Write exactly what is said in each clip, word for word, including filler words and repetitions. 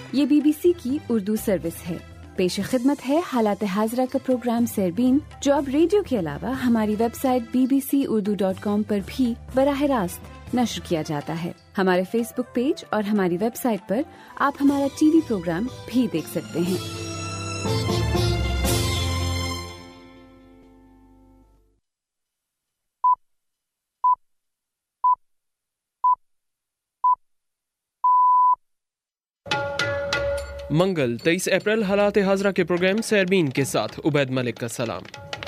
یہ B B سی کی Urdu service ہے. پیش خدمت ہے حالات حاضرہ کا پروگرام سیربین، جو اب ریڈیو کے علاوہ ہماری web site B B C Urdu dot com پر بھی براہ راست نشر کیا جاتا ہے. ہمارے فیس بک پیج اور ہماری ویب سائٹ پر آپ ہمارا ٹی وی پروگرام بھی دیکھ سکتے ہیں. منگل تیئیس اپریل حالات حاضرہ کے پروگرام سیربین کے ساتھ عبید ملک کا سلام.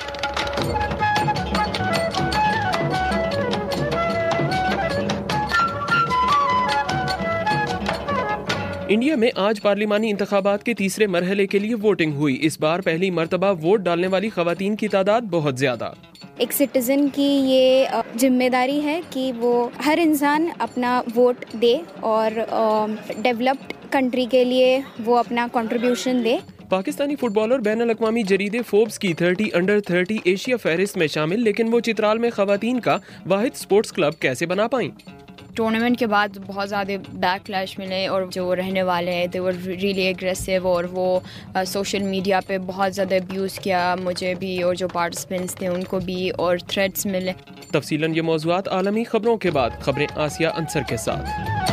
انڈیا میں آج پارلیمانی انتخابات کے تیسرے مرحلے کے لیے ووٹنگ ہوئی. اس بار پہلی مرتبہ ووٹ ڈالنے والی خواتین کی تعداد بہت زیادہ. ایک سٹیزن کی یہ ذمہ داری ہے کہ وہ ہر انسان اپنا ووٹ دے اور ڈیولپڈ کنٹری کے لیے وہ اپنا کنٹریبیوشن دے. پاکستانی فٹ بالر بین الاقوامی جریدے فوربس کی تھرٹی انڈر تھرٹی ایشیا فہرست میں شامل، لیکن وہ چترال میں خواتین کا واحد سپورٹس کلب کیسے بنا پائیں؟ ٹورنامنٹ کے بعد بہت زیادہ بیک کلیش ملے اور جو رہنے والے ہیں دے ور ریلی ایگریسو، اور وہ سوشل میڈیا پہ بہت زیادہ ابیوز کیا مجھے بھی اور جو پارٹیسپینٹس تھے ان کو بھی، اور تھریٹس ملے. تفصیلاً یہ موضوعات عالمی خبروں کے بعد. خبریں آسیہ انصر کے ساتھ.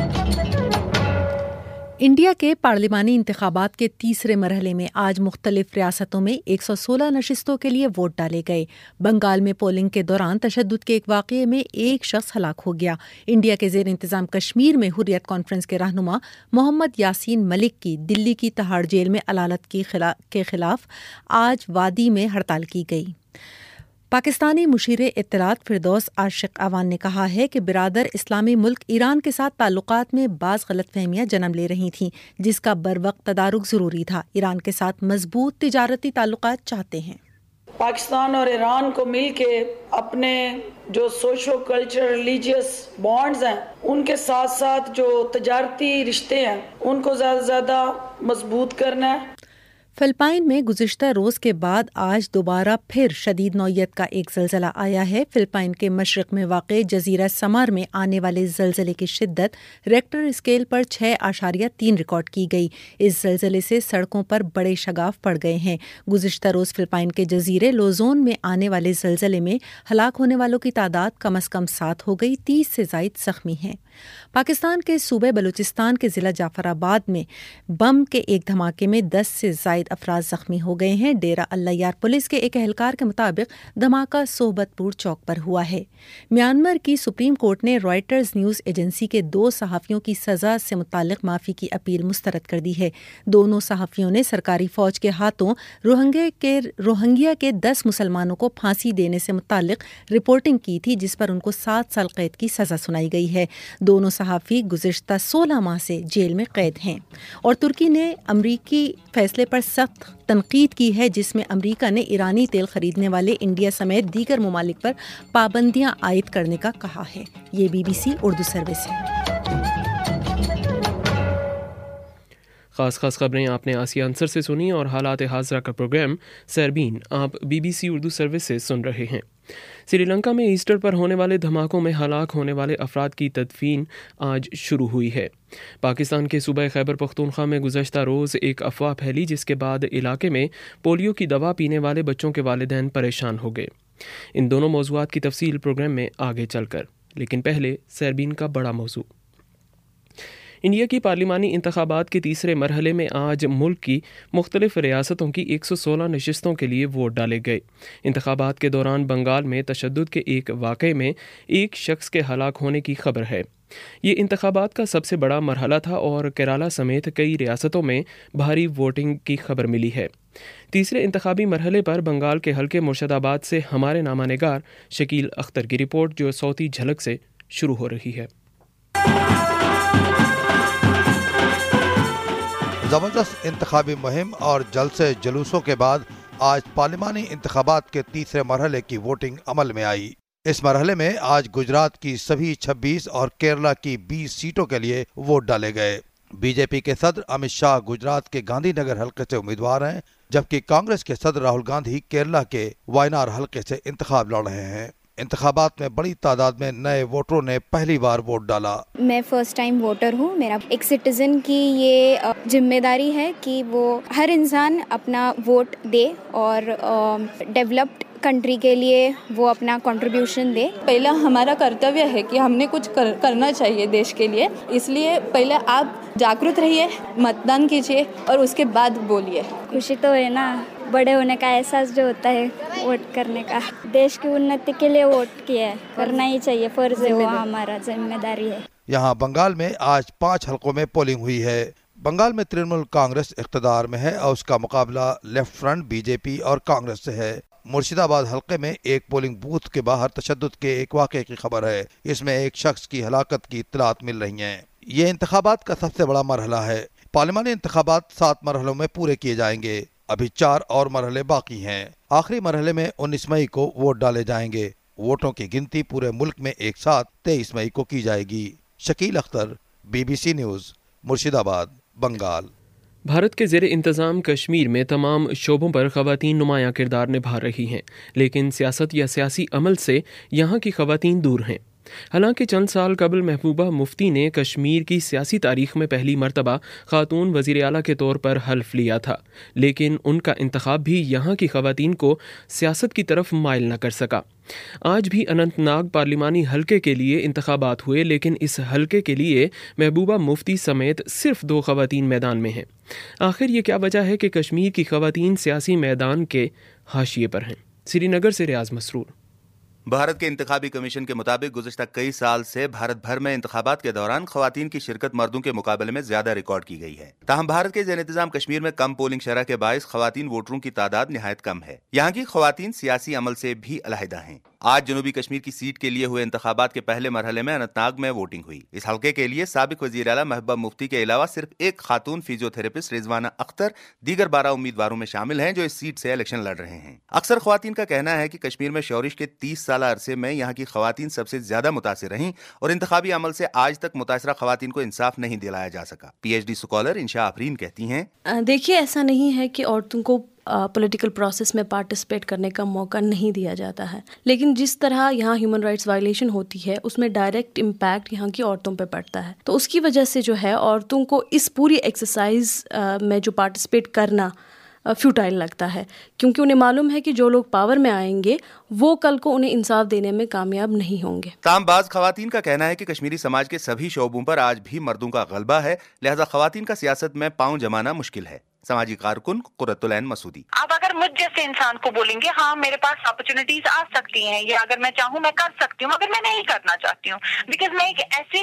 انڈیا کے پارلیمانی انتخابات کے تیسرے مرحلے میں آج مختلف ریاستوں میں ایک سو سولہ نشستوں کے لیے ووٹ ڈالے گئے. بنگال میں پولنگ کے دوران تشدد کے ایک واقعے میں ایک شخص ہلاک ہو گیا. انڈیا کے زیر انتظام کشمیر میں حریت کانفرنس کے رہنما محمد یاسین ملک کی دلی کی تہاڑ جیل میں علالت کے خلاف آج وادی میں ہڑتال کی گئی. پاکستانی مشیر اطلاعات فردوس عاشق اعوان نے کہا ہے کہ برادر اسلامی ملک ایران کے ساتھ تعلقات میں بعض غلط فہمیاں جنم لے رہی تھیں، جس کا بروقت تدارک ضروری تھا. ایران کے ساتھ مضبوط تجارتی تعلقات چاہتے ہیں. پاکستان اور ایران کو مل کے اپنے جو سوشو کلچر ریلیجیس بانڈز ہیں ان کے ساتھ ساتھ جو تجارتی رشتے ہیں ان کو زیادہ سے زیادہ مضبوط کرنا ہے. فلپائن میں گزشتہ روز کے بعد آج دوبارہ پھر شدید نوعیت کا ایک زلزلہ آیا ہے. فلپائن کے مشرق میں واقع جزیرہ سمار میں آنے والے زلزلے کی شدت ریکٹر اسکیل پر چھ اشاریہ تین ریکارڈ کی گئی. اس زلزلے سے سڑکوں پر بڑے شگاف پڑ گئے ہیں. گزشتہ روز فلپائن کے جزیرے لوزون میں آنے والے زلزلے میں ہلاک ہونے والوں کی تعداد کم از کم سات ہو گئی. تیس سے زائد زخمی ہیں. پاکستان کے صوبے بلوچستان کے ضلع جعفر آباد میں بم کے ایک دھماکے میں دس سے زائد افراد زخمی ہو گئے ہیں. ڈیرہ اللہ یار پولیس کے ایک اہلکار کے مطابق دھماکہ صحبت پور چوک پر ہوا ہے. میانمار کی سپریم کورٹ نے رائٹرز نیوز ایجنسی کے دو صحافیوں کی سزا سے متعلق معافی کی اپیل مسترد کر دی ہے. دونوں صحافیوں نے سرکاری فوج کے ہاتھوں روہنگیا کے روہنگیا کے دس مسلمانوں کو پھانسی دینے سے متعلق رپورٹنگ کی تھی، جس پر ان کو سات سال قید کی سزا سنائی گئی ہے. دونوں صحافی گزشتہ سولہ ماہ سے جیل میں قید ہیں. اور ترکی نے امریکی فیصلے پر سخت تنقید کی ہے، جس میں امریکہ نے ایرانی تیل خریدنے والے انڈیا سمیت دیگر ممالک پر پابندیاں عائد کرنے کا کہا ہے. یہ B B C Urdu service ہے. خاص خاص خبریں آپ نے آسیہ انصر سے سنی، اور حالات حاضرہ کا پروگرام سیربین آپ B B C Urdu service سے سن رہے ہیں. سری لنکا میں ایسٹر پر ہونے والے دھماکوں میں ہلاک ہونے والے افراد کی تدفین آج شروع ہوئی ہے. پاکستان کے صوبہ خیبر پختونخوا میں گزشتہ روز ایک افواہ پھیلی، جس کے بعد علاقے میں پولیو کی دوا پینے والے بچوں کے والدین پریشان ہو گئے. ان دونوں موضوعات کی تفصیل پروگرام میں آگے چل کر، لیکن پہلے سیربین کا بڑا موضوع. انڈیا کی پارلیمانی انتخابات کے تیسرے مرحلے میں آج ملک کی مختلف ریاستوں کی ایک سو سولہ نشستوں کے لیے ووٹ ڈالے گئے. انتخابات کے دوران بنگال میں تشدد کے ایک واقعے میں ایک شخص کے ہلاک ہونے کی خبر ہے. یہ انتخابات کا سب سے بڑا مرحلہ تھا اور کیرالہ سمیت کئی ریاستوں میں بھاری ووٹنگ کی خبر ملی ہے. تیسرے انتخابی مرحلے پر بنگال کے حلقے مرشد آباد سے ہمارے نامہ نگار شکیل اختر کی رپورٹ، جو صوتی جھلک سے شروع ہو رہی ہے. زبردست انتخابی مہم اور جلسے جلوسوں کے بعد آج پارلیمانی انتخابات کے تیسرے مرحلے کی ووٹنگ عمل میں آئی. اس مرحلے میں آج گجرات کی سبھی چھبیس اور کیرلا کی بیس سیٹوں کے لیے ووٹ ڈالے گئے. بی جے پی کے صدر امت شاہ گجرات کے گاندھی نگر حلقے سے امیدوار ہیں، جبکہ کانگریس کے صدر راہل گاندھی کیرلا کے وائنار حلقے سے انتخاب لڑ رہے ہیں. इंतखाबात में बड़ी तादाद में नए वोटरों ने पहली बार वोट डाला। मैं फर्स्ट टाइम वोटर हूँ। मेरा एक सिटीजन की ये जिम्मेदारी है कि वो हर इंसान अपना वोट दे और डेवलप्ड कंट्री के लिए वो अपना कंट्रीब्यूशन दे। पहला हमारा कर्तव्य है कि हमने कुछ कर, करना चाहिए देश के लिए, इसलिए पहले आप जागरूक रहिए, मतदान कीजिए और उसके बाद बोलिए। खुशी तो है ना, बड़े होने का एहसास जो होता है वोट करने का। देश की उन्नति के लिए वोट किया है, करना ही चाहिए, फर्ज है, वो हमारा जिम्मेदारी है। यहाँ बंगाल में आज पाँच हलकों में पोलिंग हुई है। बंगाल में तृणमूल कांग्रेस इख्तिदार में है और उसका मुकाबला लेफ्ट फ्रंट बीजेपी और कांग्रेस से है। मुर्शिदाबाद हलके में एक पोलिंग बूथ के बाहर तशद्दुद के एक वाक़े की खबर है। इसमें एक शख्स की हलाकत की इत्तलात मिल रही हैं। ये इंतखाबात का सबसे बड़ा मरहला है। पार्लिमानी इंतखाबात सात मरहलों में पूरे किए जाएंगे। अभी चार और मरहले बाकी हैं। आखिरी मरहले में उन्नीस मई को वोट डाले जाएंगे। वोटों की गिनती पूरे मुल्क में एक साथ तेईस मई को की जाएगी। Shakeel Akhtar, BBC news, Murshidabad, Bengal. भारत के ज़ेरे इंतज़ाम कश्मीर में तमाम शोबों पर ख़वातीन नुमायाँ किरदार निभा रही हैं, लेकिन सियासत या सियासी अमल से यहाँ की ख़वातीन दूर हैं। हालांकि चंद साल कबल महबूबा मुफ्ती ने कश्मीर की सियासी तारीख में पहली मरतबा खातून वज़ीर आला के तौर पर हल्फ लिया था, लेकिन उनका इंतखाब भी यहाँ की ख़वातीन को सियासत की तरफ माइल न कर सका। आज भी अनंतनाग पार्लिमानी हलके के लिए इंतखाबात हुए, लेकिन इस हलके के लिए महबूबा मुफ्ती समेत सिर्फ दो ख़वातीन मैदान में हैं। आखिर ये क्या वजह है कि कश्मीर की ख़वातीन सियासी मैदान के हाशिए पर हैं? श्रीनगर से रियाज मसरूर। भारत के इंतखाबी कमीशन के मुताबिक गुज़िश्ता कई साल से भारत भर में इंतखाबात के दौरान खवातीन की शिरकत मर्दों के मुकाबले में ज्यादा रिकॉर्ड की गई है। ताहम भारत के ज़ेर इंतज़ाम कश्मीर में कम पोलिंग शरह के बायस खवातीन वोटरों की तादाद निहायत कम है। यहाँ की खवातीन सियासी अमल से भी अलहदा हैं। आज जनूबी कश्मीर की सीट के लिए हुए इंतखाबात के पहले मरहले में अनंतनाग में वोटिंग हुई। इस हल्के के लिए साबिक वज़ीर आला महबूबा मुफ्ती के अलावा सिर्फ एक खातून फिजियोथेरेपिस्ट रिजवाना अख्तर दीगर बारह उम्मीदवारों में शामिल हैं जो इस सीट से इलेक्शन लड़ रहे हैं। अक्सर खवातीन का कहना है कि कश्मीर में शोरिश के तीस साल अरसे में यहाँ की खवातीन सबसे ज्यादा मुतासिर रहीं और इंतखाबी अमल से आज तक मुतासरा खवातीन को इंसाफ नहीं दिलाया जा सका। पीएचडी स्कॉलर इंशा आफरीन कहती हैं, देखिए ऐसा नहीं है कि औरतों को पॉलिटिकल प्रोसेस में पार्टिसिपेट करने का मौका नहीं दिया जाता है, लेकिन जिस तरह यहाँ ह्यूमन राइट्स वायलेशन होती है उसमें डायरेक्ट इम्पैक्ट यहाँ की औरतों पे पड़ता है। तो उसकी वजह से जो है औरतों को इस पूरी एक्सरसाइज में जो पार्टिसिपेट करना फ्यूटाइल लगता है, क्योंकि उन्हें मालूम है कि जो लोग पावर में आएंगे वो कल को उन्हें इंसाफ देने में कामयाब नहीं होंगे। तामबाज खवातीन का कहना है कि कश्मीरी समाज के सभी शोबों पर आज भी मर्दों का गलबा है, लिहाजा खवातीन का सियासत में पांव जमाना मुश्किल है। समाजी कारकुन कुर्रतुल ऐन मसूदी, आप अगर मुझ जैसे इंसान को बोलेंगे हाँ मेरे पास अपॉर्चुनिटीज आ सकती हैं, या अगर मैं चाहूँ मैं कर सकती हूँ, मगर मैं नहीं करना चाहती हूँ, बिकॉज मैं एक ऐसे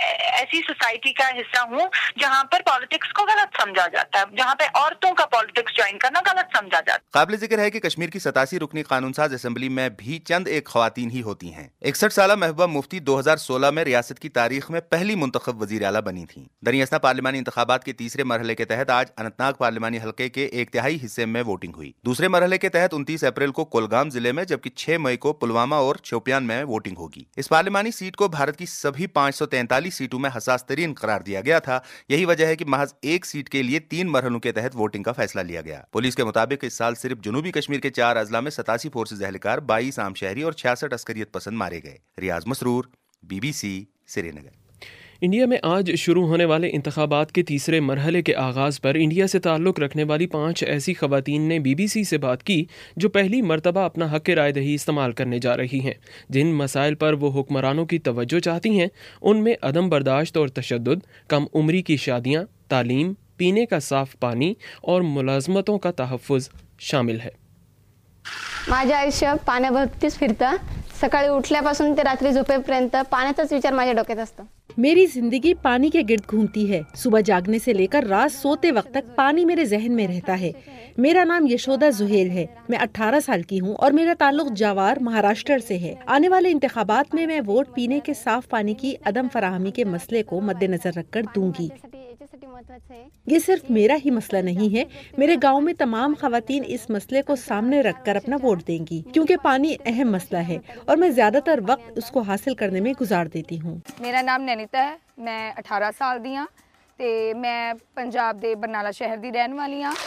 ऐसी सोसाइटी का हिस्सा हूँ जहाँ पर पॉलिटिक्स को गलत समझा जाता है, जहाँ पे औरतों का पॉलिटिक्स ज्वाइन करना गलत समझा जाता है। काबिल जिक्र है कि कश्मीर की सतासी रुकनी कानून साज असेंबली में भी चंद एक खवातीन ही होती हैं। इकसठ साल महबूबा मुफ्ती दो हजार सोलह में रियासत की तारीख में पहली मुंतखब वजीर आला बनी थी। दरियासना पार्लिमानी इंतखाबात के तीसरे मरहले के तहत आज अनंतनाग पार्लिमानी हल्के के एक तिहाई हिस्से में वोटिंग हुई। दूसरे मरहले के तहत उनतीस अप्रैल को कुलगाम जिले में, जबकि छह मई को पुलवामा और शोपियान में वोटिंग होगी। इस पार्लिमानी सीट को भारत की सभी पाँच सौ तैंतालीस सीटों में हसास तरीन करार दिया गया था। यही वजह है कि महज एक सीट के लिए तीन मरहलों के तहत वोटिंग का फैसला लिया गया। पुलिस के मुताबिक इस साल सिर्फ जनूबी कश्मीर के चार अजला में सतासी फोर्सेज एहलकार, बाईस आम शहरी और छियासठ अस्करियत पसंद मारे गए। रियाज मसरूर, बीबीसी, श्रीनगर। इंडिया में आज शुरू होने वाले इंतखाबात के तीसरे मरहले के आगाज़ पर इंडिया से ताल्लुक़ रखने वाली पाँच ऐसी ख़वातीन ने बीबीसी से बात की जो पहली मरतबा अपना हक़ राय दही इस्तेमाल करने जा रही हैं। जिन मसाइल पर वो हुक्मरानों की तवज्जो चाहती हैं उनमें अदम बर्दाश्त और तशद्दुद, कम उम्री की शादियाँ, तालीम, पीने का साफ़ पानी और मुलाजमतों का तहफ़्फ़ुज़ शामिल है। माझे आयुष्य पाण्याभोवतीच फिरतं। सकाळी उठल्यापासून ते रात्री झोपेपर्यंत पाण्याचाच विचार माझ्या डोक्यात असतो। मेरी जिंदगी पानी के गिर्द घूमती है। सुबह जागने से लेकर रात सोते वक्त तक पानी मेरे जहन में रहता है। मेरा नाम यशोदा जुहेल है। मैं अठारह साल की हूँ और मेरा ताल्लुक जवार महाराष्ट्र से है। आने वाले इंतखाबात में मैं वोट पीने के साफ पानी की अदम फराहमी के मसले को मद्देनजर रखकर दूंगी। ये सिर्फ मेरा ही मसला नहीं है, मेरे गांव में तमाम खवातीन इस मसले को सामने रखकर अपना वोट देंगी, क्योंकि पानी अहम मसला है और मैं ज्यादातर वक्त उसको हासिल करने में गुजार देती हूँ। मेरा नाम नैनीता है, मैं अठारह साल दी हाँ ते मैं पंजाब दे बरनाला शहर दी रहने वाली हाँ।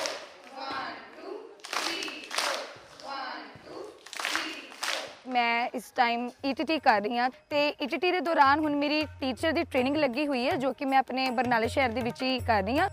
ਮੈਂ ਇਸ ਟਾਈਮ ਈ ਟੀ ਟੀ ਕਰ ਰਹੀ ਹਾਂ ਤੇ ਈ ਟੀ ਟੀ ਦੇ ਦੌਰਾਨ ਹੁਣ ਮੇਰੀ ਟੀਚਰ ਦੀ ਟ੍ਰੇਨਿੰਗ ਲੱਗੀ ਹੋਈ ਹੈ ਜੋ ਕਿ ਮੈਂ ਆਪਣੇ ਬਰਨਾਲੇ ਸ਼ਹਿਰ ਦੇ ਵਿੱਚ ਹੀ ਕਰ ਰਹੀ ਹਾਂ।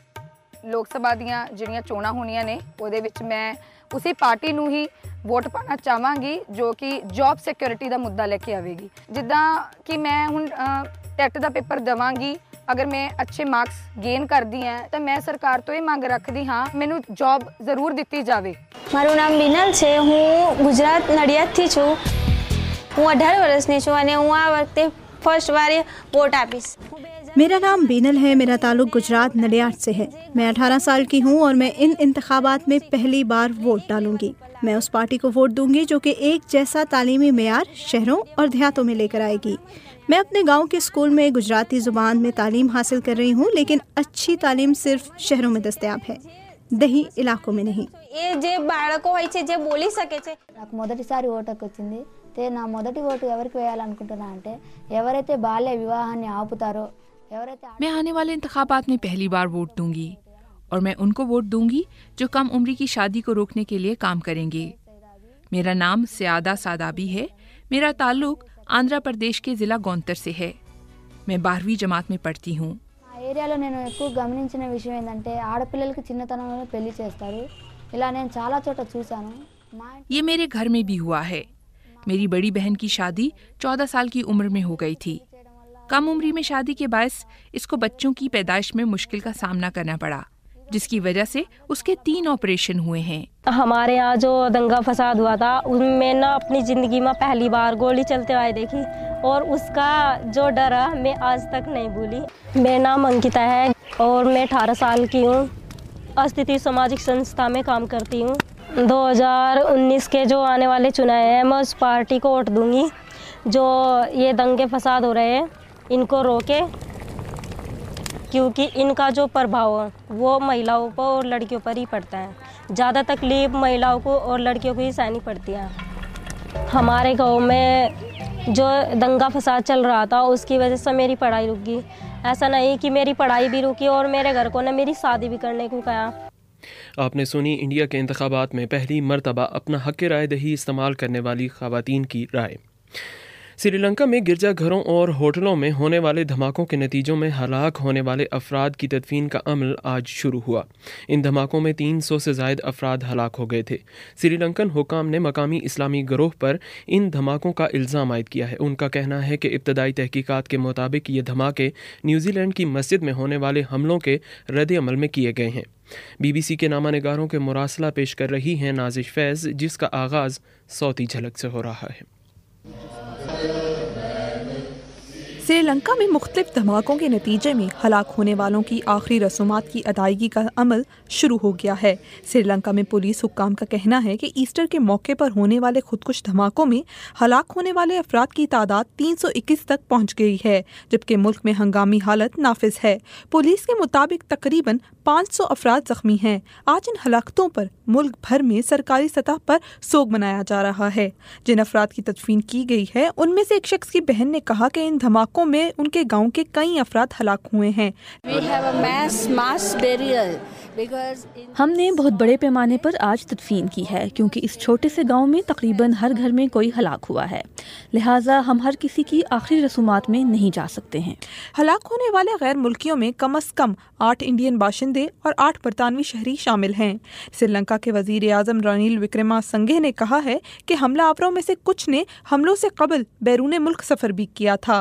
ਲੋਕ ਸਭਾ ਦੀਆਂ ਜਿਹੜੀਆਂ ਚੋਣਾਂ ਹੋਣੀਆਂ ਨੇ ਉਹਦੇ ਵਿੱਚ ਮੈਂ ਉਸੇ ਪਾਰਟੀ ਨੂੰ ਹੀ ਵੋਟ ਪਾਣਾ ਚਾਹਾਂਗੀ ਜੋ ਕਿ ਜੌਬ ਸਿਕਿਉਰਿਟੀ ਦਾ ਮੁੱਦਾ ਲੈ ਕੇ ਆਵੇਗੀ। ਜਿੱਦਾਂ ਕਿ ਮੈਂ ਹੁਣ ਟੈਟ ਦਾ ਪੇਪਰ ਦੇਵਾਂਗੀ, ਅਗਰ ਮੈਂ ਅੱਛੇ ਮਾਰਕਸ ਗੇਨ ਕਰਦੀ ਹਾਂ ਤਾਂ ਮੈਂ સરકાર ਤੋਂ ਇਹ મંગ ਰੱਖਦੀ હા ਮੈਨੂੰ જોબ જરૂર ਦਿੱਤੀ જાવે। મારું નામ બીનલ છે, હું ગુજરાત નડિયાદથી છું। હું અઢાર વર્ષની છું અને હું આ વખતે ફર્સ્ટ વારે વોટ આપીશ। मेरा नाम बीनल है, मेरा ताल्लुक गुजरात नडियाद से है। मैं अठारह साल की हूँ और मैं इन इंतखाबात में पहली बार वोट डालूंगी। मैं उस पार्टी को वोट दूंगी जो कि एक जैसा तालीमी मेयार शहरों और देहातों में लेकर आएगी। मैं अपने गांव के स्कूल में गुजराती ज़ुबान में तालीम हासिल कर रही हूँ, लेकिन अच्छी तालीम सिर्फ शहरों में दस्तयाब है, दही इलाकों में नहीं। ये जे బాળકો હોય છે જે બોલી શકે છે। నాకు మొదటిసారి ఓటుకు వచ్చింది తే నా మొదటి ఓటు ఎవరికి వేయాలనుకుంటున్నా అంటే ఎవరైతే బాల్య వివాహాన్ని ఆపుతారో मैं आने वाले इंतखाबात में पहली बार वोट दूंगी और मैं उनको वोट दूंगी जो कम उम्री की शादी को रोकने के लिए काम करेंगे। मेरा नाम सियादा सादाबी है। मेरा ताल्लुक आंध्र प्रदेश के ज़िला गोंतर से है। मैं बारहवीं जमात में पढ़ती हूँ। ఏరియాలో నేను ఎక్కువ గమనించిన విషయం ఏంటంటే ఆడపిల్లలకి చిన్నతనంలోనే పెళ్లి చేస్తారు। ఇలా నేను చాలా చోట చూశాను। ये मेरे घर में भी हुआ है। मेरी बड़ी बहन की शादी चौदह साल की उम्र में हो गई थी। कम उम्री में शादी के बायस इसको बच्चों की पैदाइश में मुश्किल का सामना करना पड़ा, जिसकी वजह से उसके तीन ऑपरेशन हुए हैं। हमारे यहाँ जो दंगा फसाद हुआ था उनमें ना अपनी ज़िंदगी में पहली बार गोली चलते हुए देखी और उसका जो डर है मैं आज तक नहीं भूली। मेरा नाम अंकिता है और मैं अठारह साल की हूँ। अस्तित्व सामाजिक संस्था में काम करती हूँ। दो हज़ार उन्नीस के जो आने वाले चुनाव हैं मैं उस पार्टी को वोट दूँगी जो ये दंगे फसाद हो रहे हैं इनको रोके, क्योंकि इनका जो प्रभाव है वो महिलाओं पर और लड़कियों पर ही पड़ता है। ज़्यादा तकलीफ महिलाओं को और लड़कियों को ही सहनी पड़ती है। हमारे गांव में जो दंगा फसाद चल रहा था उसकी वजह से मेरी पढ़ाई रुक गई। ऐसा नहीं कि मेरी पढ़ाई भी रुकी और मेरे घर को ने मेरी शादी भी करने को कहा। आपने सुनी इंडिया के इंतखाबात में पहली मरतबा अपना हक राय दही इस्तेमाल करने वाली ख़वातीन की राय। श्रीलंका में गिरजाघरों और होटलों में होने वाले धमाकों के नतीजों में हलाक होने वाले अफराद की तदफीन का अमल आज शुरू हुआ। इन धमाकों में तीन सौ से ज़ायद अफराद हलाक हो गए थे। श्रीलंकन हुकाम ने मकामी इस्लामी गिरोह पर इन धमाकों का इल्ज़ाम आयद किया है। उनका कहना है कि इब्तदाई तहकीकात के मुताबिक ये धमाके न्यूजीलैंड की मस्जिद में होने वाले हमलों के रद्द अमल में किए गए हैं। बीबीसी के नामा निगारों के मुरासला पेश कर रही हैं नाजिश फैज़, जिसका आगाज़ सौती झलक से हो रहा है। श्रीलंका में मुख्तलिफ धमाकों के नतीजे में हलाक होने वालों की आखिरी रसूमात की अदायगी का अमल शुरू हो गया है। श्रीलंका में पुलिस हुक्काम का कहना है कि ईस्टर के मौके पर होने वाले खुदकुश धमाकों में हलाक होने वाले अफराद की तादाद तीन सौ इक्कीस तक पहुंच गई है, जबकि मुल्क में हंगामी हालत नाफिज है। पुलिस के मुताबिक तकरीबन पाँच सौ अफराद जख्मी हैं। आज इन हलाकतों पर मुल्क भर में सरकारी सतह पर सोग मनाया जा रहा है। जिन अफराद की तदफीन की गई है उनमें से एक शख्स की बहन ने कहा कि इन धमाकों में उनके गांव के कई अफराद हलाक हुए हैं। हमने बहुत बड़े पैमाने पर आज तदफीन की है, क्योंकि इस छोटे से गांव में तकरीबन हर घर में कोई हलाक हुआ है, लिहाजा हम हर किसी की आखिरी रसूमात में नहीं जा सकते हैं। हलाक होने वाले गैर मुल्कियों में कम अज कम आठ इंडियन बाशिंदे और आठ बरतानवी शहरी शामिल हैं। श्रीलंका के वजीर आजम रनिल विक्रमासिंघे ने कहा है कि हमलावरों में से कुछ ने हमलों से कबल बैरून मुल्क सफर भी किया था।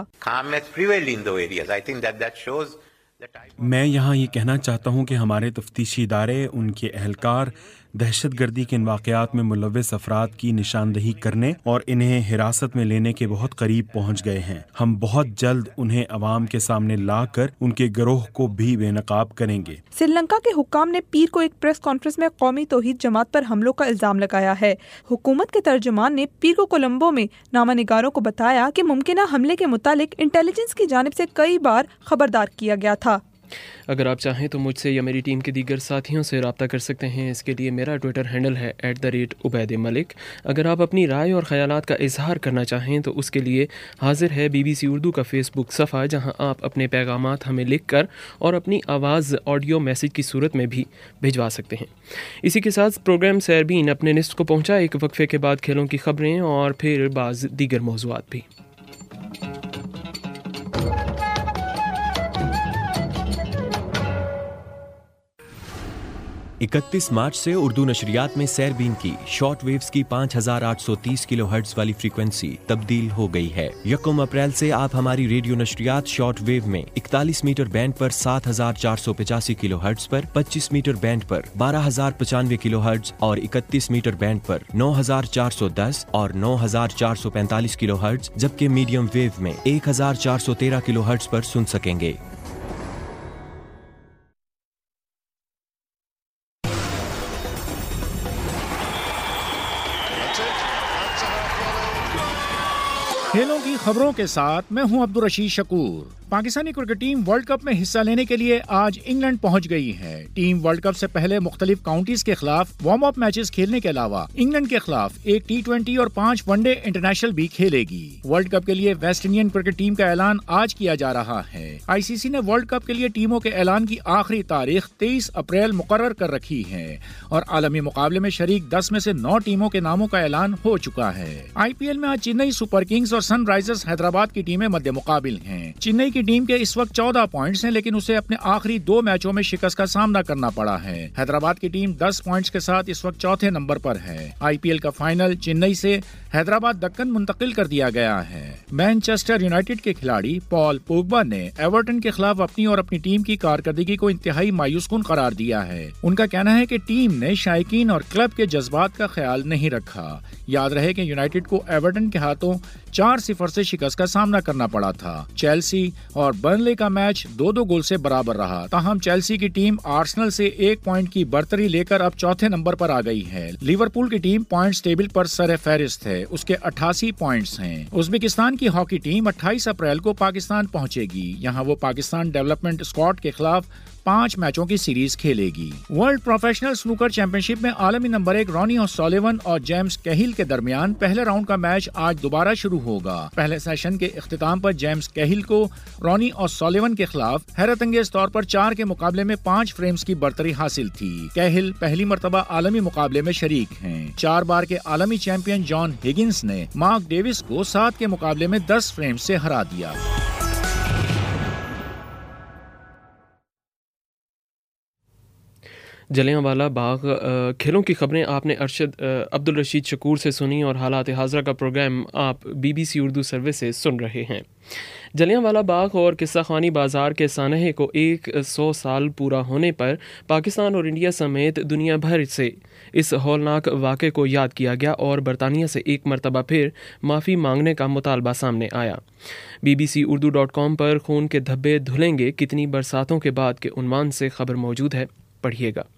मैं यहाँ ये कहना चाहता हूँ कि हमारे तफ्तीशी इदारे, उनके अहलकार दहशत गर्दी के इन वाक़यात में मुलव्वस अफराद की निशानदही करने और इन्हें हिरासत में लेने के बहुत करीब पहुँच गए हैं। हम बहुत जल्द उन्हें अवाम के सामने लाकर उनके गिरोह को भी बेनकाब करेंगे। श्रीलंका के हुक्काम ने पीर को एक प्रेस कॉन्फ्रेंस में कौमी तौहीद जमात पर हमलों का इल्जाम लगाया है। हुकूमत के तर्जुमान ने पीर को कोलंबो में नामानिगारों को बताया कि मुमकिन हमले के मुतालिक इंटेलिजेंस की जानिब से कई बार खबरदार किया गया था। اگر آپ چاہیں تو مجھ سے یا میری ٹیم کے دیگر ساتھیوں سے رابطہ کر سکتے ہیں. اس کے لیے میرا ٹویٹر ہینڈل ہے at the rate Obaid Malik. اگر آپ اپنی رائے اور خیالات کا اظہار کرنا چاہیں تو اس کے لیے حاضر ہے بی بی سی اردو کا فیس بک صفحہ، جہاں آپ اپنے پیغامات ہمیں لکھ کر اور اپنی آواز آڈیو میسیج کی صورت میں بھی بھجوا سکتے ہیں. اسی کے ساتھ پروگرام سیربین اپنے نصف کو پہنچا. ایک وقفے کے بعد کھیلوں کی خبریں اور پھر بعض دیگر موضوعات بھی. اکتیس مارچ سے اردو نشریات میں سیربین کی شارٹ ویوز کی پانچ ہزار آٹھ سو تیس کلو ہرٹز والی فریکوینسی تبدیل ہو گئی ہے. یکم اپریل سے آپ ہماری ریڈیو نشریات شارٹ ویو میں اکتالیس میٹر بینڈ پر سات ہزار چار سو پچاسی کلو ہرٹز پر، پچیس میٹر بینڈ پر بارہ ہزار پچانوے کلو ہرٹز اور اکتیس میٹر بینڈ پر نو ہزار چار سو دس اور نو ہزار چار سو پینتالیس کلو ہرٹز، جبکہ میڈیم ویو میں ایک ہزار چار سو تیرہ کلو ہرٹز پر سن سکیں گے. کھیلوں کی خبروں کے ساتھ میں ہوں Abdul Rasheed Shakoor. Pakistani cricket team world cup میں حصہ لینے کے لیے آج انگلینڈ پہنچ گئی ہے. ٹیم ورلڈ کپ سے پہلے مختلف کاؤنٹیز کے خلاف وارم اپ میچز کھیلنے کے علاوہ انگلینڈ کے خلاف ایک ٹی ٹوینٹی اور پانچ ون ڈے انٹرنیشنل بھی کھیلے گی. ورلڈ کپ کے لیے ویسٹ انڈین کرکٹ ٹیم کا اعلان آج کیا جا رہا ہے. آئی سی سی نے ورلڈ کپ کے لیے ٹیموں کے اعلان کی آخری تاریخ تیئیس اپریل مقرر کر رکھی ہے اور عالمی مقابلے میں شریک دس میں سے نو ٹیموں کے ناموں کا اعلان ہو چکا ہے. آئی پی ایل میں آج چنئی سپر کنگز اور سن رائزرز حیدرآباد کی ٹیمیں مد مقابل ہیں. چنئی کی ٹیم کے اس وقت چودہ پوائنٹس ہیں، لیکن اسے اپنے آخری دو میچوں میں شکست کا سامنا کرنا پڑا ہے. حیدرآباد کی ٹیم دس پوائنٹس کے ساتھ اس وقت چوتھے نمبر پر ہے. آئی پی ایل کا فائنل چنئی سے حیدرآباد دکن منتقل کر دیا گیا ہے. مانچسٹر یونائیٹڈ کے کھلاڑی پال پوگبا نے ایورٹن کے خلاف اپنی اور اپنی ٹیم کی کارکردگی کو انتہائی مایوس کن قرار دیا ہے. ان کا کہنا ہے کہ ٹیم نے شائقین اور کلب کے جذبات کا خیال نہیں رکھا. یاد رہے کہ یونائیٹڈ کو ایورٹن کے ہاتھوں چار صفر سے شکست کا سامنا کرنا پڑا تھا. چیلسی اور برنلے کا میچ دو دو گول سے برابر رہا. تاہم چیلسی کی ٹیم آرسنل سے ایک پوائنٹ کی برتری لے کر اب چوتھے نمبر پر آ گئی ہے. لیورپول کی ٹیم پوائنٹس ٹیبل پر سر فہرست ہے، اس کے اٹھاسی پوائنٹس ہیں. ازبکستان کی ہاکی ٹیم اٹھائیس اپریل کو پاکستان پہنچے گی. یہاں وہ پاکستان ڈیولپمنٹ اسکواڈ کے خلاف پانچ میچوں کی سیریز کھیلے گی. World professional snooker championship میں عالمی نمبر ایک رونی اوسولیون اور جیمز کیہل کے درمیان پہلے راؤنڈ کا میچ آج دوبارہ شروع ہوگا. پہلے سیشن کے اختتام پر جیمز کیہل کو رونی اوسولیون کے خلاف حیرت انگیز طور پر چار کے مقابلے میں پانچ فریمز کی برتری حاصل تھی. کیہل پہلی مرتبہ عالمی مقابلے میں شریک ہیں. چار بار کے عالمی چیمپئن جان ہگنس نے مارک ڈیوس کو سات کے مقابلے میں دس فریمز سے ہرا دیا. جلیانوالہ باغ کھیلوں کی خبریں آپ نے ارشد عبدالرشید شکور سے سنی اور حالات حاضرہ کا پروگرام آپ B B C Urdu service سے سن رہے ہیں. جلیانوالہ باغ اور قصہ خوانی بازار کے سانحے کو ایک سو سال پورا ہونے پر پاکستان اور انڈیا سمیت دنیا بھر سے اس ہولناک واقعے کو یاد کیا گیا اور برطانیہ سے ایک مرتبہ پھر معافی مانگنے کا مطالبہ سامنے آیا. B B C Urdu dot com پر خون کے دھبے دھلیں گے کتنی برساتوں کے بعد کے عنوان سے خبر موجود ہے، پڑھیے گا.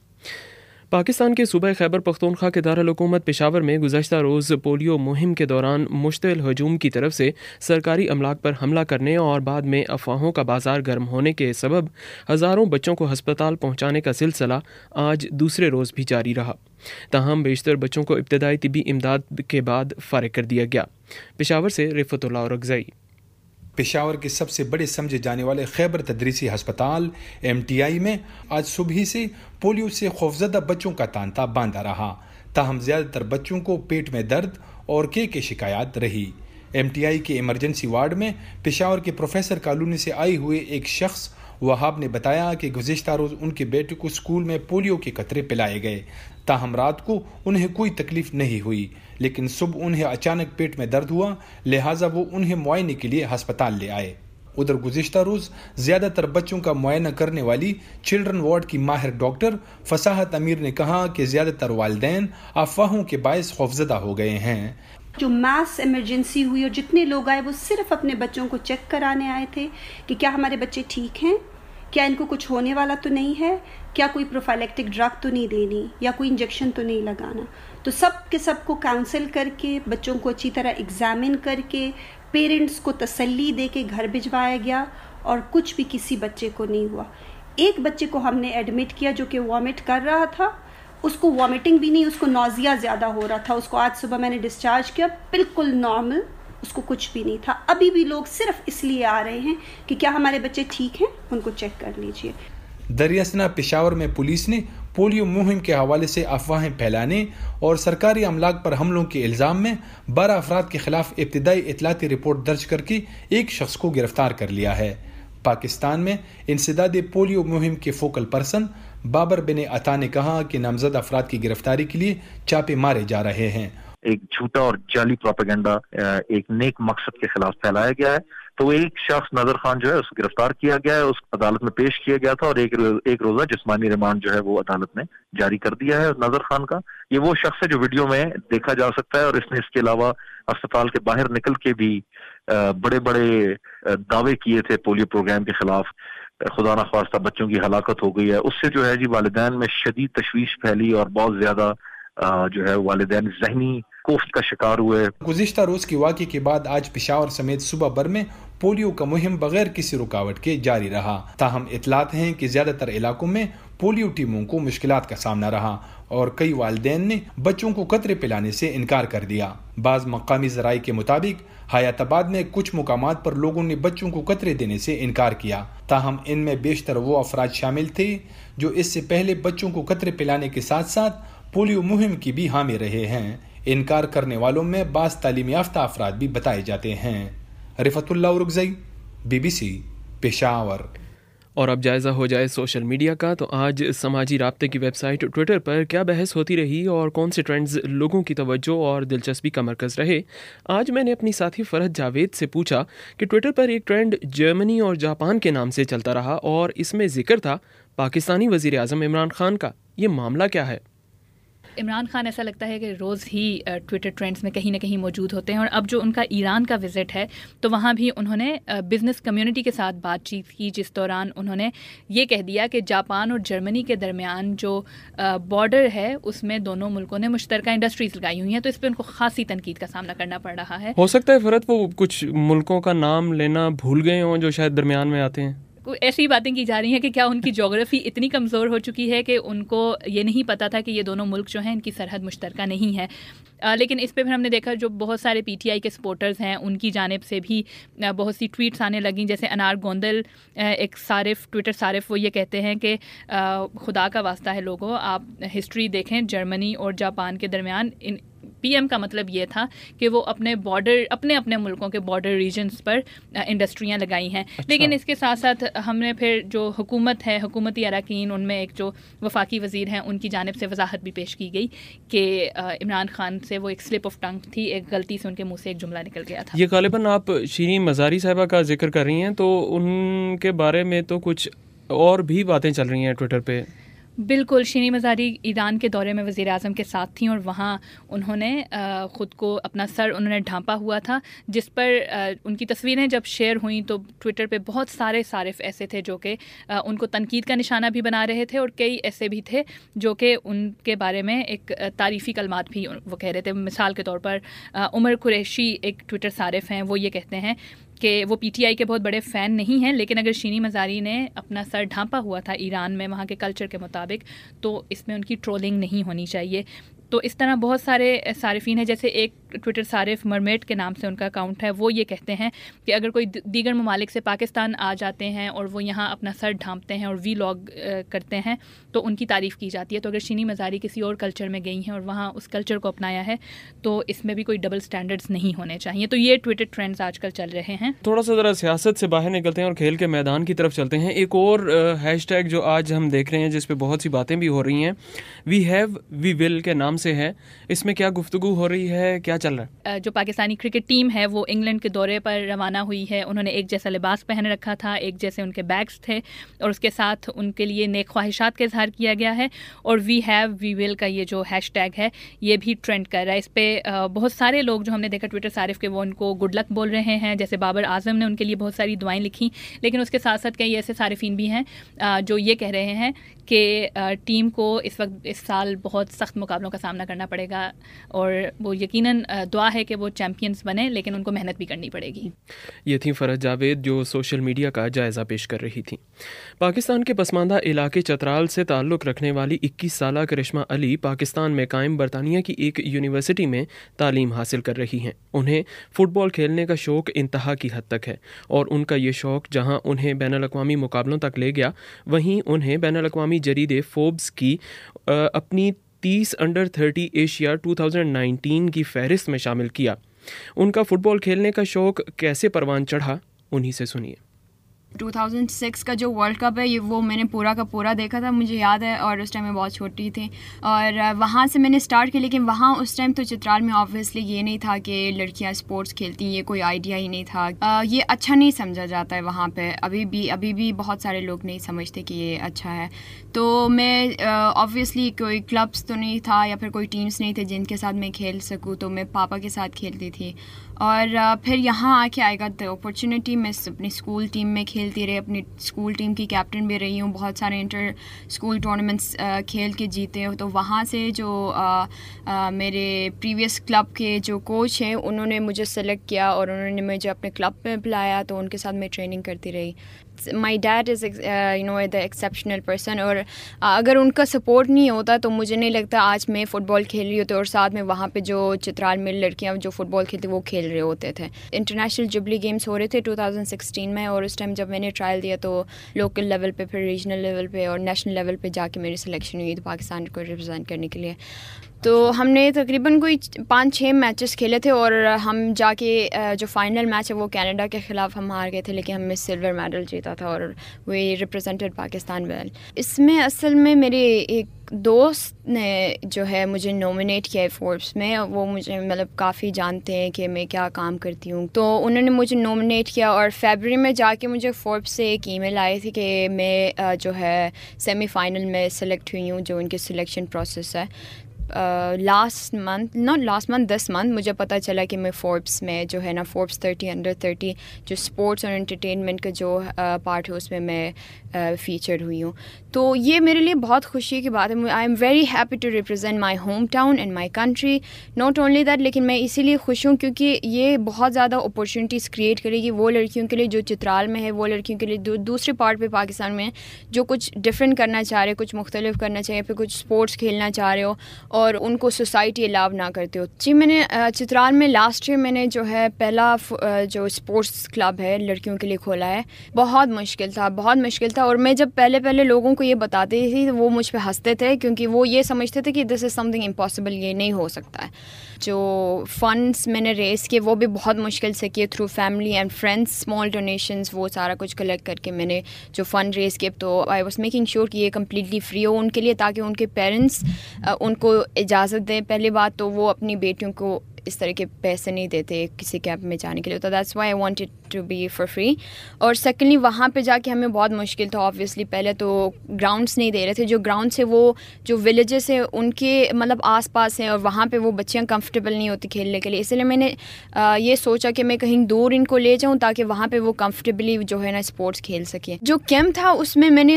پاکستان کے صوبہ خیبر پختونخوا کے دارالحکومت پشاور میں گزشتہ روز پولیو مہم کے دوران مشتعل ہجوم کی طرف سے سرکاری املاک پر حملہ کرنے اور بعد میں افواہوں کا بازار گرم ہونے کے سبب ہزاروں بچوں کو ہسپتال پہنچانے کا سلسلہ آج دوسرے روز بھی جاری رہا. تاہم بیشتر بچوں کو ابتدائی طبی امداد کے بعد فارغ کر دیا گیا. پشاور سے رفعت اللہ اورکزئی. پشاور کے سب سے بڑے سمجھے جانے والے خیبر تدریسی ہسپتال ایم ٹی آئی میں آج صبح ہی سے پولیو سے خوفزدہ بچوں کا تانتا باندھا رہا. تاہم زیادہ تر بچوں کو پیٹ میں درد اور کے کے شکایات رہی. ایم ٹی آئی کے ایمرجنسی وارڈ میں پشاور کے پروفیسر کالونی سے آئے ہوئے ایک شخص وہاب نے بتایا کہ گزشتہ روز ان کے بیٹے کو اسکول میں پولیو کے قطرے پلائے گئے. تاہم رات کو انہیں کوئی تکلیف نہیں ہوئی، لیکن صبح انہیں اچانک پیٹ میں درد ہوا، لہٰذا وہ انہیں معائنے کے لیے ہسپتال لے آئے. ادھر گزشتہ روز زیادہ تر بچوں کا معائنہ کرنے والی چلڈرن وارڈ کی ماہر ڈاکٹر فصاحت امیر نے کہا کہ زیادہ تر والدین افواہوں کے باعث خوفزدہ ہو گئے ہیں. جو میس ایمرجنسی ہوئی اور جتنے لوگ آئے وہ صرف اپنے بچوں کو چیک کرانے آئے تھے کہ کیا ہمارے بچے ٹھیک ہیں، کیا ان کو کچھ ہونے والا تو نہیں ہے، کیا کوئی پروفائلیکٹک ڈرگ تو نہیں دینی یا کوئی انجیکشن تو نہیں لگانا. تو سب کے سب کو کاؤنسل کر کے بچوں کو اچھی طرح ایگزامن کر کے پیرنٹس کو تسلی دے کے گھر بھجوایا گیا اور کچھ بھی کسی بچے کو نہیں ہوا. ایک بچے کو ہم نے ایڈمٹ کیا جو کہ وامٹ کر رہا تھا, اس کو وامٹنگ بھی نہیں, اس کو نوزیا زیادہ ہو رہا تھا, اس کو آج صبح میں نے ڈسچارج کیا, بالکل نارمل, اس کو کچھ بھی نہیں تھا. ابھی بھی لوگ صرف اس لیے آ رہے ہیں کہ کیا ہمارے بچے ٹھیک ہیں, ان کو چیک کر لیجئے. دریاسنا پشاور میں پولیس نے پولیو مہم کے حوالے سے افواہیں پھیلانے اور سرکاری املاک پر حملوں کے الزام میں بارہ افراد کے خلاف ابتدائی اطلاعاتی رپورٹ درج کر کے ایک شخص کو گرفتار کر لیا ہے. پاکستان میں انسداد پولیو مہم کے فوکل پرسن بابر بن عطا نے کہا کہ نامزد افراد کی گرفتاری کے لیے چھاپے مارے جا رہے ہیں. ایک جھوٹا اور جعلی پروپیگنڈا ایک نیک مقصد کے خلاف پھیلایا گیا ہے. تو ایک شخص نظر خان جو ہے اس کو گرفتار کیا گیا ہے, اس عدالت میں پیش کیا گیا تھا اور ایک ایک روزہ جسمانی ریمانڈ جو ہے وہ عدالت نے جاری کر دیا ہے. نظر خان کا یہ وہ شخص ہے جو ویڈیو میں دیکھا جا سکتا ہے, اور اس نے اس کے علاوہ اسپتال کے باہر نکل کے بھی بڑے بڑے دعوے کیے تھے پولیو پروگرام کے خلاف. خدا نخواستہ بچوں کی ہلاکت ہو گئی ہے. اس سے جو ہے جی والدین میں شدید تشویش پھیلی اور بہت زیادہ جو ہے والدین ذہنی کوفت کا شکار ہوئے. گزشتہ روز کے واقعے کے بعد آج پشاور سمیت صوبہ بھر میں پولیو کا مہم بغیر کسی رکاوٹ کے جاری رہا. تاہم اطلاعات ہیں کہ زیادہ تر علاقوں میں پولیو ٹیموں کو مشکلات کا سامنا رہا اور کئی والدین نے بچوں کو قطرے پلانے سے انکار کر دیا. بعض مقامی ذرائع کے مطابق حیات آباد میں کچھ مقامات پر لوگوں نے بچوں کو قطرے دینے سے انکار کیا. تاہم ان میں بیشتر وہ افراد شامل تھے جو اس سے پہلے بچوں کو قطرے پلانے کے ساتھ ساتھ پولیو مہم کی بھی حامی رہے ہیں. انکار کرنے والوں میں بعض تعلیم یافتہ افراد بھی بتائے جاتے ہیں. Rifatullah Orakzai, B B C, Peshawar. اور اب جائزہ ہو جائے سوشل میڈیا کا, تو آج سماجی رابطے کی ویب سائٹ ٹویٹر پر کیا بحث ہوتی رہی اور کون سے ٹرینڈز لوگوں کی توجہ اور دلچسپی کا مرکز رہے. آج میں نے اپنی ساتھی فرحت جاوید سے پوچھا کہ ٹویٹر پر ایک ٹرینڈ جرمنی اور جاپان کے نام سے چلتا رہا اور اس میں ذکر تھا پاکستانی وزیر اعظم عمران خان کا. یہ معاملہ کیا ہے؟ عمران خان ایسا لگتا ہے کہ روز ہی ٹویٹر ٹرینڈز میں کہیں نہ کہیں موجود ہوتے ہیں, اور اب جو ان کا ایران کا وزٹ ہے تو وہاں بھی انہوں نے بزنس کمیونٹی کے ساتھ بات چیت کی, جس دوران انہوں نے یہ کہہ دیا کہ جاپان اور جرمنی کے درمیان جو بارڈر ہے اس میں دونوں ملکوں نے مشترکہ انڈسٹریز لگائی ہوئی ہیں, تو اس پہ ان کو خاصی تنقید کا سامنا کرنا پڑ رہا ہے. ہو سکتا ہے فرحت وہ کچھ ملکوں کا نام لینا بھول گئے ہوں جو شاید درمیان میں آتے ہیں. ایسی باتیں کی جا رہی ہیں کہ کیا ان کی جغرافی اتنی کمزور ہو چکی ہے کہ ان کو یہ نہیں پتہ تھا کہ یہ دونوں ملک جو ہیں ان کی سرحد مشترکہ نہیں ہے. لیکن اس پہ پھر ہم نے دیکھا جو بہت سارے پی ٹی آئی کے سپورٹرز ہیں ان کی جانب سے بھی بہت سی ٹویٹس آنے لگیں. جیسے انار گوندل, ایک صارف ٹویٹر صارف, وہ یہ کہتے ہیں کہ خدا کا واسطہ ہے لوگوں, آپ ہسٹری دیکھیں, جرمنی اور جاپان کے درمیان ان پی ایم کا مطلب یہ تھا کہ وہ اپنے بارڈر اپنے اپنے ملکوں کے بارڈر ریجنز پر انڈسٹریاں لگائی ہیں. اچھا. لیکن اس کے ساتھ ساتھ ہم نے پھر جو حکومت ہے, حکومتی اراکین, ان میں ایک جو وفاقی وزیر ہیں ان کی جانب سے وضاحت بھی پیش کی گئی کہ عمران خان سے وہ ایک سلپ آف ٹنگ تھی, ایک غلطی سے ان کے منہ سے ایک جملہ نکل گیا تھا. یہ غالباً آپ شیریں مزاری صاحبہ کا ذکر کر رہی ہیں, تو ان کے بارے میں تو کچھ اور بھی باتیں چل رہی ہیں ٹویٹر پہ. بالکل, شیریں مزاری ایران کے دورے میں وزیر اعظم کے ساتھ تھیں اور وہاں انہوں نے خود کو اپنا سر انہوں نے ڈھانپا ہوا تھا, جس پر ان کی تصویریں جب شیئر ہوئیں تو ٹویٹر پہ بہت سارے صارف ایسے تھے جو کہ ان کو تنقید کا نشانہ بھی بنا رہے تھے, اور کئی ایسے بھی تھے جو کہ ان کے بارے میں ایک تعریفی کلمات بھی وہ کہہ رہے تھے. مثال کے طور پر عمر قریشی ایک ٹویٹر صارف ہیں, وہ یہ کہتے ہیں کہ وہ پی ٹی آئی کے بہت بڑے فین نہیں ہیں, لیکن اگر شیریں مزاری نے اپنا سر ڈھانپا ہوا تھا ایران میں وہاں کے کلچر کے مطابق تو اس میں ان کی ٹرولنگ نہیں ہونی چاہیے. تو اس طرح بہت سارے صارفین ہیں, جیسے ایک ٹویٹر صارف مرمیٹ کے نام سے ان کا اکاؤنٹ ہے, وہ یہ کہتے ہیں کہ اگر کوئی دیگر ممالک سے پاکستان آ جاتے ہیں اور وہ یہاں اپنا سر ڈھانپتے ہیں اور وی لاگ کرتے ہیں تو ان کی تعریف کی جاتی ہے. تو اگر شیریں مزاری کسی اور کلچر میں گئی ہیں اور وہاں اس کلچر کو اپنایا ہے تو اس میں بھی کوئی ڈبل سٹینڈرڈز نہیں ہونے چاہیے. تو یہ ٹویٹر ٹرینڈز آج کل چل رہے ہیں. تھوڑا سا ذرا سیاست سے باہر نکلتے ہیں اور کھیل کے میدان کی طرف چلتے ہیں. ایک اور ہیش ٹیگ جو آج ہم دیکھ رہے ہیں جس پہ بہت سی باتیں بھی ہو رہی ہیں, وی ہیو وی ول کے نام سے ہے. اس میں کیا گفتگو ہو رہی ہے, کیا چل رہا ہے؟ جو پاکستانی کرکٹ ٹیم ہے وہ انگلینڈ کے دورے پر روانہ ہوئی ہے. انہوں نے ایک جیسا لباس پہن رکھا تھا, ایک جیسے ان کے بیگس تھے, اور اس کے ساتھ ان کے لیے نیک خواہشات کا اظہار کیا گیا ہے. اور وی ہیو وی ول کا یہ جو ہیش ٹیگ ہے یہ بھی ٹرینڈ کر رہا ہے. اس پہ بہت سارے لوگ جو ہم نے دیکھا ٹویٹر صارف کے, وہ ان کو گڈ لک بول رہے ہیں. جیسے بابر اعظم نے ان کے لیے بہت ساری دعائیں لکھی, لیکن اس کے ساتھ ساتھ کئی ایسے صارفین بھی ہیں جو یہ کہہ رہے ہیں کہ ٹیم کو اس وقت اس سال بہت سخت مقابلوں کا سامنا کرنا پڑے گا اور وہ یقیناً دعا ہے کہ وہ چیمپئنز بنے، لیکن ان کو محنت بھی کرنی پڑے گی۔ یہ تھی فرحت جاوید جو سوشل میڈیا کا جائزہ پیش کر رہی تھیں۔ پاکستان کے پسماندہ علاقے چترال سے تعلق رکھنے والی اکیس سالہ کرشمہ علی پاکستان میں قائم برطانیہ کی ایک یونیورسٹی میں تعلیم حاصل کر رہی ہیں۔ انہیں فٹ بال کھیلنے کا شوق انتہا کی حد تک ہے اور ان کا یہ شوق جہاں انہیں بین الاقوامی مقابلوں تک لے گیا، وہیں انہیں بین الاقوامی جریدے فوربس کی اپنی تیس انڈر تھرٹی ایشیا دو ہزار انیس کی فہرست میں شامل کیا۔ ان کا فٹ بال کھیلنے کا شوق کیسے پروان چڑھا، انہی سے سنیے۔ دو ہزار چھ کا جو ورلڈ کپ ہے یہ وہ میں نے پورا کا پورا دیکھا تھا، مجھے یاد ہے، اور اس ٹائم میں بہت چھوٹی تھی اور وہاں سے میں نے سٹارٹ کی، لیکن وہاں اس ٹائم تو چترال میں آبویسلی یہ نہیں تھا کہ لڑکیاں اسپورٹس کھیلتی ہیں، یہ کوئی آئیڈیا ہی نہیں تھا، یہ اچھا نہیں سمجھا جاتا ہے وہاں پہ، ابھی بھی ابھی بھی بہت سارے لوگ نہیں سمجھتے کہ یہ اچھا ہے۔ تو میں آبویسلی کوئی کلبس تو نہیں تھا یا پھر کوئی ٹیمس نہیں تھے جن کے ساتھ میں کھیل سکوں، تو میں پاپا کے ساتھ کھیلتی تھی اور پھر یہاں آ کے آئی گاٹ دی اپرچونیٹی، میں اپنی اسکول ٹیم میں کھیلتی رہی، اپنی اسکول ٹیم کی کیپٹن بھی رہی ہوں، بہت سارے انٹر اسکول ٹورنامنٹس کھیل کے جیتے ہوں۔ تو وہاں سے جو میرے پریویس کلب کے جو کوچ ہیں انہوں نے مجھے سلیکٹ کیا اور انہوں نے مجھے اپنے کلب میں بلایا، تو ان کے ساتھ میں ٹریننگ کرتی رہی۔ My dad is you know the exceptional person, اور اگر ان کا سپورٹ نہیں ہوتا تو مجھے نہیں لگتا آج میں فٹ بال کھیل رہی ہوتی، اور ساتھ میں وہاں پہ جو چترال میں لڑکیاں جو فٹ بال کھیلتی وہ کھیل رہے ہوتے تھے۔ انٹرنیشنل جبلی گیمس ہو رہے تھے دو ہزار سولہ میں، اور اس ٹائم جب میں نے ٹرائل دیا تو لوکل لیول پہ، پھر ریجنل لیول پہ اور نیشنل لیول پہ جا کے میری سلیکشن ہوئی تھی پاکستان کو ریپرزینٹ کرنے کے لیے۔ تو ہم نے تقریباً کوئی پانچ چھ میچز کھیلے تھے اور ہم جا کے جو فائنل میچ ہے وہ کینیڈا کے خلاف ہم ہار گئے تھے، لیکن ہم نے سلور میڈل جیتا تھا اور وی ریپرزینٹڈ پاکستان ویل۔ اس میں اصل میں میرے ایک دوست نے جو ہے مجھے نومینیٹ کیا ہے فوربس میں، وہ مجھے مطلب کافی جانتے ہیں کہ میں کیا کام کرتی ہوں، تو انہوں نے مجھے نومینیٹ کیا اور فیبرری میں جا کے مجھے فوربس سے ایک ای میل آئی تھی کہ میں جو ہے سیمی فائنل میں سلیکٹ ہوئی ہوں، جو ان کے سلیکشن پروسیس ہے۔ Last month not last month this month مجھے پتہ چلا کہ میں فوربس میں جو ہے نا فوربس تھرٹی انڈر تھرٹی جو اسپورٹس اور انٹرٹینمنٹ کا جو پارٹ ہے اس میں میں فیچر ہوئی ہوں۔ تو یہ میرے لیے بہت خوشی کی بات ہے، I'm very happy to represent my home town and my country, not only that, لیکن میں اسی لیے خوش ہوں کیونکہ یہ بہت زیادہ اپرچونیٹیز کریٹ کرے گی وہ لڑکیوں کے لیے جو چترال میں ہے، وہ لڑکیوں کے لیے دوسرے پارٹ پہ پاکستان میں جو کچھ ڈفرینٹ کرنا چاہ رہے، کچھ مختلف کرنا چاہیے، پھر کچھ اسپورٹس کھیلنا چاہ رہے ہو اور ان کو سوسائٹی الاو نہ کرتے ہو۔ جی میں نے چترال میں لاسٹ ایئر میں نے جو ہے پہلا جو اسپورٹس کلب ہے لڑکیوں کے لیے کھولا ہے، بہت مشکل تھا بہت مشکل تھا اور میں جب پہلے پہلے لوگوں کو یہ بتاتی تھی وہ مجھ پہ ہنستے تھے کیونکہ وہ یہ سمجھتے تھے کہ دس از سم تھنگ امپاسبل، یہ نہیں ہو سکتا ہے۔ جو فنڈس میں نے ریز کیے وہ بھی بہت مشکل سے کیے through family and friends, small donations, وہ سارا کچھ کلیکٹ کر کے میں نے جو فنڈ ریز کیے، تو آئی واز میکنگ شیور کہ یہ کمپلیٹلی فری ہو ان کے لیے تاکہ ان کے پیرنٹس ان کو اجازت دیں۔ پہلی بات تو وہ اپنی بیٹیوں کو اس طرح کے پیسے نہیں دیتے کسی کیمپ میں جانے کے لیے، تو that's why I wanted to be for free. اور سیکنڈلی وہاں پہ جا کے ہمیں بہت مشکل تھا، آبویسلی پہلے تو گراؤنڈس نہیں دے رہے تھے، جو گراؤنڈس ہے وہ جو ولیجز ہیں ان کے مطلب آس پاس ہیں اور وہاں پہ وہ بچیاں کمفرٹیبل نہیں ہوتی کھیلنے کے لیے، اس لیے میں نے یہ سوچا کہ میں کہیں دور ان کو لے جاؤں تاکہ وہاں پہ وہ کمفرٹیبلی جو ہے نا اسپورٹس کھیل سکیں۔ جو کیمپ تھا اس میں میں نے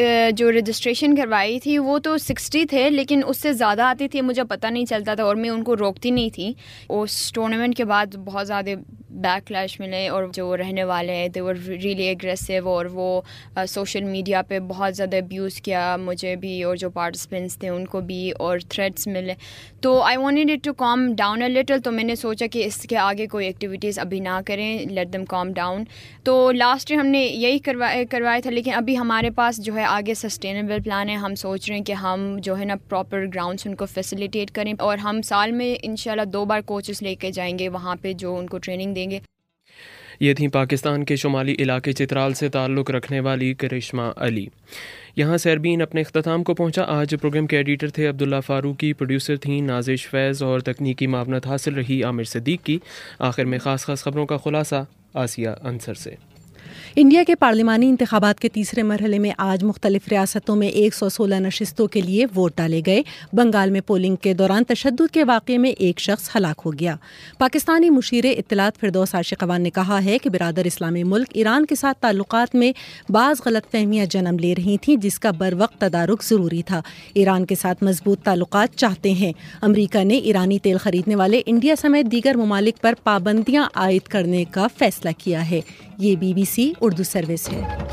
جو رجسٹریشن کروائی تھی وہ تو سکسٹی تھے، لیکن اس سے زیادہ آتی تھی، مجھے پتہ نہیں چلتا تھا اور میں ان کو روکتی نہیں تھی۔ اس ٹورنامنٹ کے بعد بہت زیادہ بیک کلیش ملے اور جو رہنے والے ہیں دے ور ریئلی ایگریسو، اور وہ سوشل میڈیا پہ بہت زیادہ ابیوز کیا مجھے بھی اور جو پارٹیسپینٹس تھے ان کو بھی، اور تھریٹس ملے۔ تو I wanted it to calm down a little, تو میں نے سوچا کہ اس کے آگے کوئی ایکٹیویٹیز ابھی نہ کریں، لیٹ دم کام ڈاؤن۔ تو لاسٹ ایئر ہم نے یہی کروایا کروایا تھا، لیکن ابھی ہمارے پاس جو ہے آگے سسٹینیبل پلان ہے، ہم سوچ رہے ہیں کہ ہم جو ہے نا پراپر گراؤنڈس ان کو فیسیلیٹیٹ کریں اور ہم سال میں انشاءاللہ دو بار کوچز لے کے جائیں گے وہاں پہ جو ان کو ٹریننگ دیں گے۔ یہ تھیں پاکستان کے شمالی علاقے چترال سے تعلق رکھنے والی کرشمہ علی۔ یہاں سیربین اپنے اختتام کو پہنچا۔ آج پروگرام کے ایڈیٹر تھے عبداللہ فاروقی، پروڈیوسر تھیں نازش فیض اور تکنیکی معاونت حاصل رہی عامر صدیق کی۔ آخر میں خاص خاص خبروں کا خلاصہ آسیہ انصر سے۔ انڈیا کے پارلیمانی انتخابات کے تیسرے مرحلے میں آج مختلف ریاستوں میں ایک سو سولہ نشستوں کے لیے ووٹ ڈالے گئے۔ بنگال میں پولنگ کے دوران تشدد کے واقعے میں ایک شخص ہلاک ہو گیا۔ پاکستانی مشیر اطلاعات فردوس عاشقوان نے کہا ہے کہ برادر اسلامی ملک ایران کے ساتھ تعلقات میں بعض غلط فہمیاں جنم لے رہی تھیں، جس کا بروقت تدارک ضروری تھا۔ ایران کے ساتھ مضبوط تعلقات چاہتے ہیں۔ امریکہ نے ایرانی تیل خریدنے والے انڈیا سمیت دیگر ممالک پر پابندیاں عائد کرنے کا فیصلہ کیا ہے۔ یہ B B C Urdu service ہے۔